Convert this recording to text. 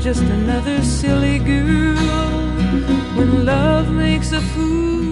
just another silly girl when love makes a fool